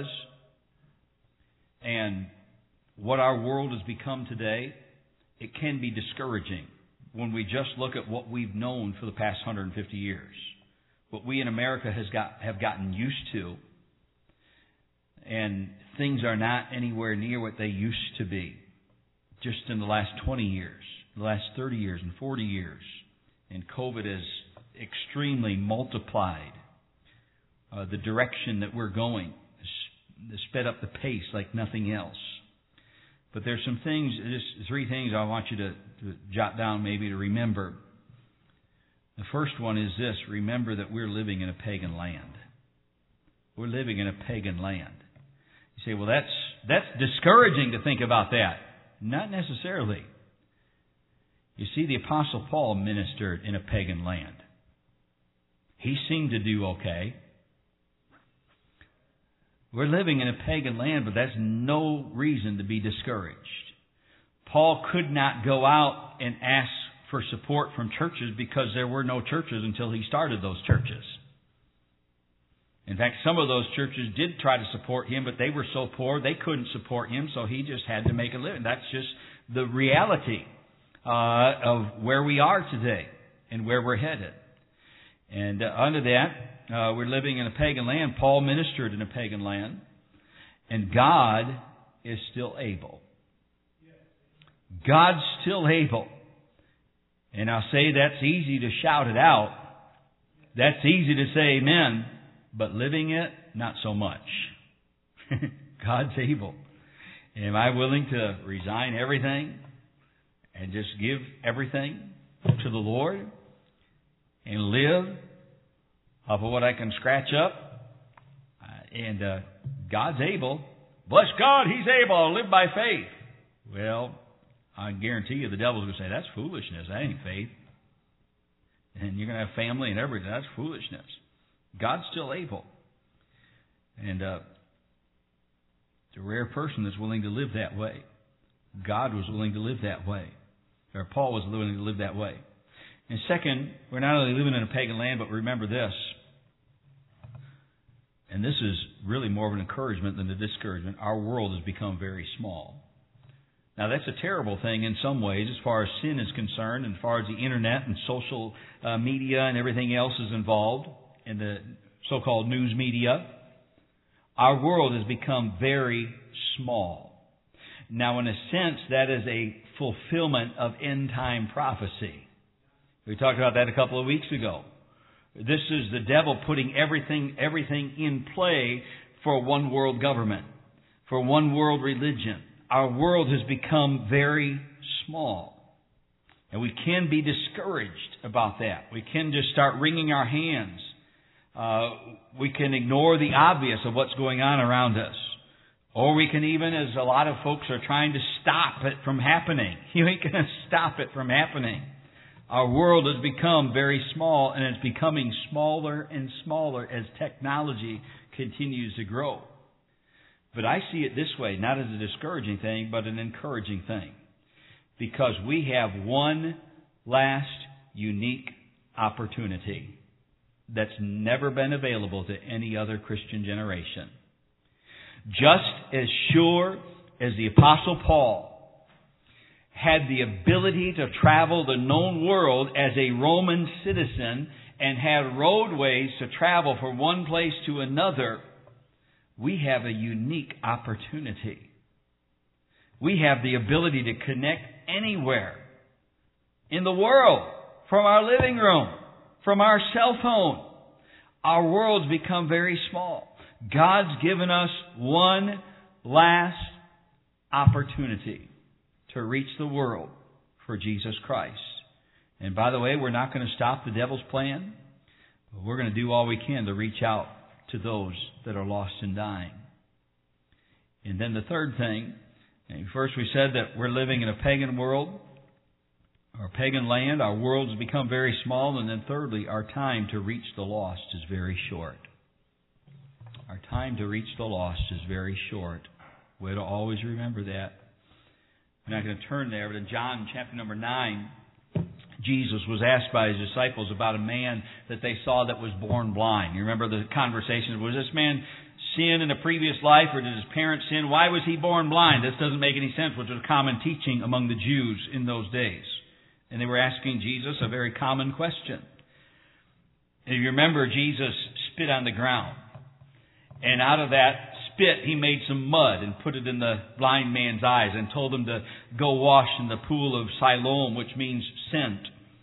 and what our world has become today, it can be discouraging when we just look at what we've known for the past one hundred fifty years. What we in America has got, have gotten used to, and things are not anywhere near what they used to be. Just in the last twenty years, the last thirty years and forty years. And COVID has extremely multiplied uh, the direction that we're going, has sped up the pace like nothing else. But there's some things, just three things I want you to, to jot down maybe to remember. The first one is this: remember that we're living in a pagan land. We're living in a pagan land. You say, well, that's that's discouraging to think about that. Not necessarily. You see, the Apostle Paul ministered in a pagan land. He seemed to do okay. We're living in a pagan land, but that's no reason to be discouraged. Paul could not go out and ask for support from churches because there were no churches until he started those churches. In fact, some of those churches did try to support him, but they were so poor they couldn't support him, so he just had to make a living. That's just the reality uh, of where we are today and where we're headed. And uh, under that, uh, we're living in a pagan land. Paul ministered in a pagan land, and God is still able. God's still able. And I'll say that's easy to shout it out. That's easy to say amen. But living it, not so much. God's able. Am I willing to resign everything and just give everything to the Lord and live off of what I can scratch up? Uh, and uh, God's able. Bless God, He's able. I'll live by faith. Well, I guarantee you the devil's going to say, that's foolishness. That ain't faith. And you're going to have family and everything. That's foolishness. God's still able. And uh, it's a rare person that's willing to live that way. God was willing to live that way. Or Paul was willing to live that way. And second, we're not only living in a pagan land, but remember this. And this is really more of an encouragement than a discouragement. Our world has become very small. Now, that's a terrible thing in some ways as far as sin is concerned and as far as the internet and social uh, media and everything else is involved in the so-called news media. Our world has become very small. Now, in a sense, that is a fulfillment of end-time prophecy. We talked about that a couple of weeks ago. This is the devil putting everything, everything in play for one world government, for one world religion. Our world has become very small. And we can be discouraged about that. We can just start wringing our hands. Uh, we can ignore the obvious of what's going on around us. Or we can even, as a lot of folks are trying to stop it from happening. You ain't going to stop it from happening. Our world has become very small, and it's becoming smaller and smaller as technology continues to grow. But I see it this way, not as a discouraging thing, but an encouraging thing. Because we have one last unique opportunity that's never been available to any other Christian generation. Just as sure as the Apostle Paul had the ability to travel the known world as a Roman citizen and had roadways to travel from one place to another, we have a unique opportunity. We have the ability to connect anywhere in the world, from our living room, from our cell phone. Our world's become very small. God's given us one last opportunity to reach the world for Jesus Christ. And by the way, we're not going to stop the devil's plan. But we're going to do all we can to reach out to those that are lost and dying. And then the third thing, first we said that we're living in a pagan world, or a pagan land. Our world has become very small. And then thirdly, our time to reach the lost is very short. Our time to reach the lost is very short. We ought to always remember that. I'm not going to turn there, but in John chapter number nine, Jesus was asked by His disciples about a man that they saw that was born blind. You remember the conversation. Was this man sin in a previous life, or did his parents sin? Why was he born blind? This doesn't make any sense, which was common teaching among the Jews in those days. And they were asking Jesus a very common question. And if you remember, Jesus spit on the ground. And out of that spit, He made some mud and put it in the blind man's eyes and told him to go wash in the pool of Siloam, which means sent.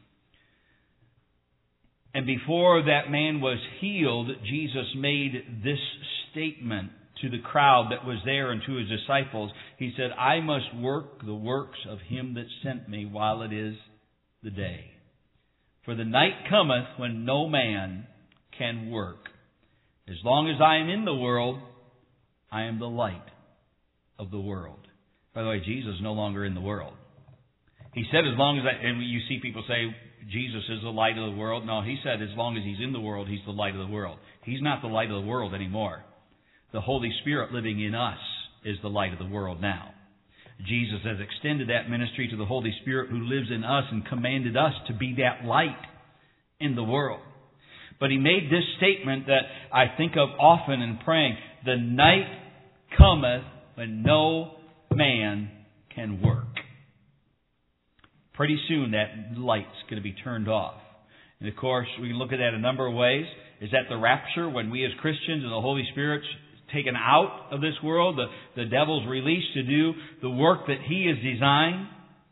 And before that man was healed, Jesus made this statement to the crowd that was there and to His disciples. He said, I must work the works of Him that sent me while it is the day. For the night cometh when no man can work. As long as I am in the world, I am the light of the world. By the way, Jesus is no longer in the world. He said as long as I, and you see people say Jesus is the light of the world. No, He said as long as He's in the world, He's the light of the world. He's not the light of the world anymore. The Holy Spirit living in us is the light of the world now. Jesus has extended that ministry to the Holy Spirit who lives in us and commanded us to be that light in the world. But He made this statement that I think of often in praying. The night cometh when no man can work. Pretty soon that light's going to be turned off. And of course, we can look at that a number of ways. Is that the rapture when we as Christians and the Holy Spirit's taken out of this world, the, the devil's released to do the work that he has designed?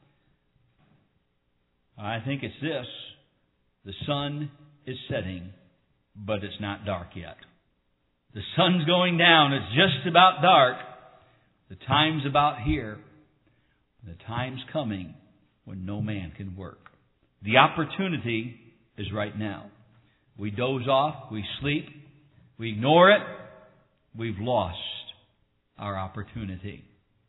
I think it's this. The sun is setting, but it's not dark yet. The sun's going down. It's just about dark. The time's about here. The time's coming when no man can work. The opportunity is right now. We doze off. We sleep. We ignore it. We've lost our opportunity.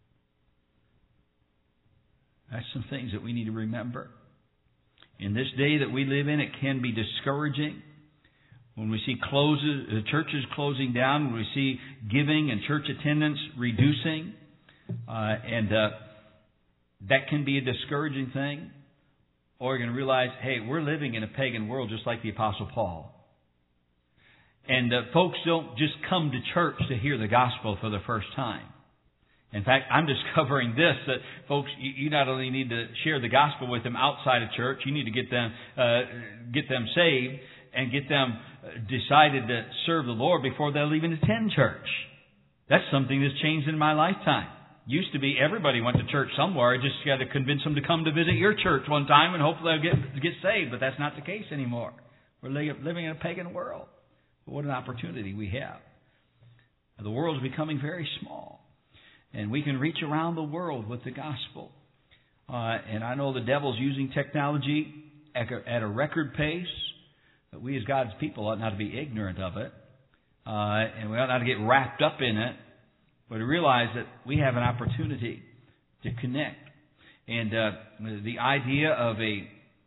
That's some things that we need to remember. In this day that we live in, it can be discouraging. When we see closes, uh, churches closing down, when we see giving and church attendance reducing, uh, and uh, that can be a discouraging thing. Or you're going to realize, hey, we're living in a pagan world just like the Apostle Paul. And uh, folks don't just come to church to hear the gospel for the first time. In fact, I'm discovering this, that folks, you, you not only need to share the gospel with them outside of church, you need to get them uh, get them saved and get them decided to serve the Lord before they'll even attend church. That's something that's changed in my lifetime. Used to be everybody went to church somewhere. I just got to convince them to come to visit your church one time and hopefully they'll get, get saved. But that's not the case anymore. We're living in a pagan world. But what an opportunity we have. The world is becoming very small. And we can reach around the world with the gospel. Uh, and I know the devil's using technology at a, at a record pace. But we as God's people ought not to be ignorant of it. Uh, and we ought not to get wrapped up in it. But to realize that we have an opportunity to connect. And uh, the idea of a,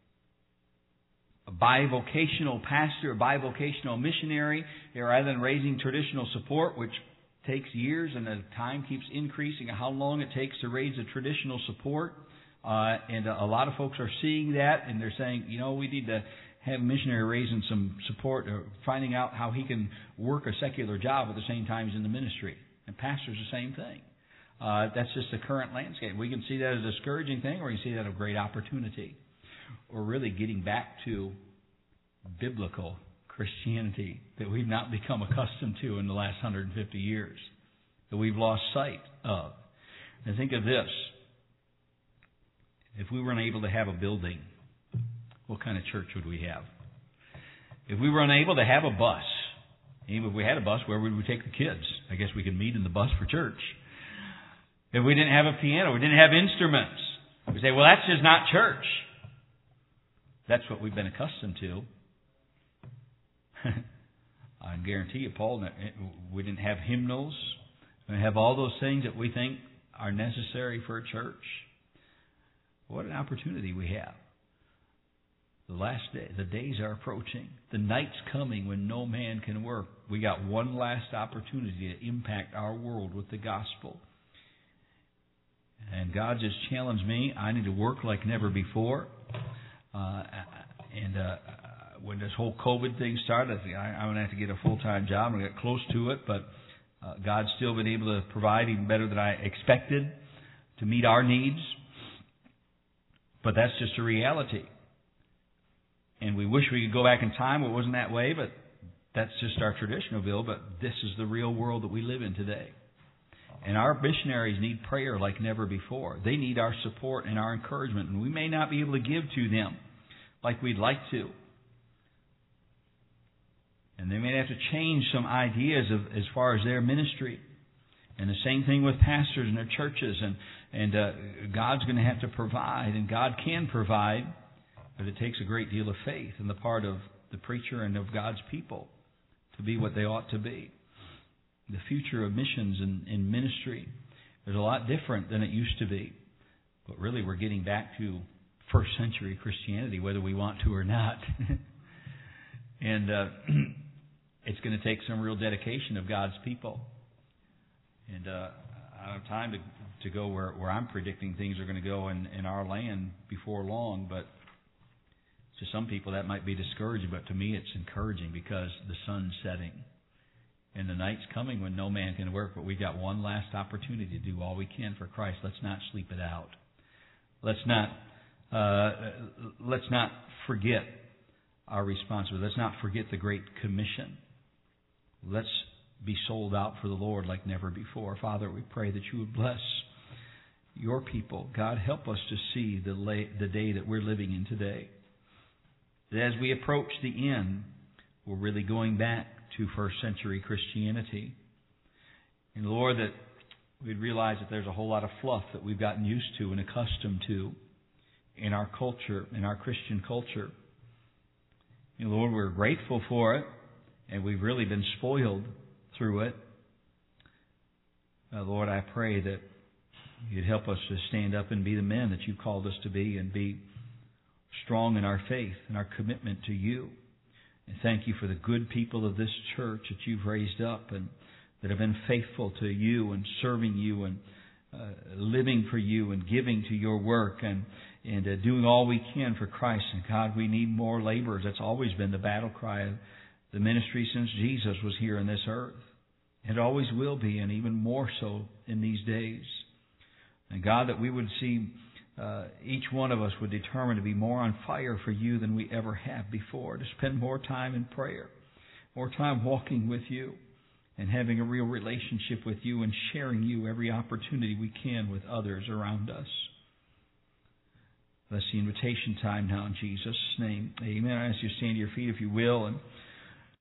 a bivocational pastor, a bivocational missionary, rather than raising traditional support, which takes years and the time keeps increasing, how long it takes to raise a traditional support. Uh, and a lot of folks are seeing that, and they're saying, you know, we need to have a missionary raising some support, or finding out how he can work a secular job at the same time he's in the ministry. And pastors, the same thing. Uh, that's just the current landscape. We can see that as a discouraging thing, or we can see that as a great opportunity. Or really getting back to biblical Christianity that we've not become accustomed to in the last one hundred fifty years, that we've lost sight of. And think of this. If we were unable to have a building, what kind of church would we have? If we were unable to have a bus, even if we had a bus, where would we take the kids? I guess we could meet in the bus for church. If we didn't have a piano, we didn't have instruments, we say, well, that's just not church. That's what we've been accustomed to. I guarantee you, Paul, we didn't have hymnals. We didn't have all those things that we think are necessary for a church. What an opportunity we have. The last day, the days are approaching. The night's coming when no man can work. We got one last opportunity to impact our world with the gospel. And God just challenged me. I need to work like never before. Uh, and uh, when this whole COVID thing started, I think I, I'm going to have to get a full-time job. I got close to it, but uh, God's still been able to provide even better than I expected to meet our needs. But that's just a reality. And we wish we could go back in time. It wasn't that way, but that's just our traditional view. But this is the real world that we live in today. And our missionaries need prayer like never before. They need our support and our encouragement. And we may not be able to give to them like we'd like to. And they may have to change some ideas of as far as their ministry. And the same thing with pastors and their churches. And, and uh, God's going to have to provide, and God can provide. But it takes a great deal of faith on the part of the preacher and of God's people to be what they ought to be. The future of missions and, and ministry is a lot different than it used to be. But really we're getting back to first century Christianity, whether we want to or not. and uh, it's going to take some real dedication of God's people. And uh, I don't have time to to go where, where I'm predicting things are going to go in, in our land before long, but to some people that might be discouraging, but to me it's encouraging because the sun's setting and the night's coming when no man can work, but we've got one last opportunity to do all we can for Christ. Let's not sleep it out. Let's not uh, let's not forget our responsibility. Let's not forget the Great Commission. Let's be sold out for the Lord like never before. Father, we pray that you would bless your people. God, help us to see the, lay, the day that we're living in today. That as we approach the end, we're really going back to first century Christianity. And Lord, that we'd realize that there's a whole lot of fluff that we've gotten used to and accustomed to in our culture, in our Christian culture. And Lord, we're grateful for it, and we've really been spoiled through it. Uh, Lord, I pray that you'd help us to stand up and be the men that you've called us to be and be strong in our faith and our commitment to you. And thank you for the good people of this church that you've raised up and that have been faithful to you and serving you and uh, living for you and giving to your work and, and uh, doing all we can for Christ. And God, we need more laborers. That's always been the battle cry of the ministry since Jesus was here on this earth. It always will be, and even more so in these days. And God, that we would see uh, each one of us would determine to be more on fire for you than we ever have before, to spend more time in prayer, more time walking with you, and having a real relationship with you and sharing you every opportunity we can with others around us. That's the invitation time now in Jesus' name. Amen. I ask you to stand to your feet if you will, and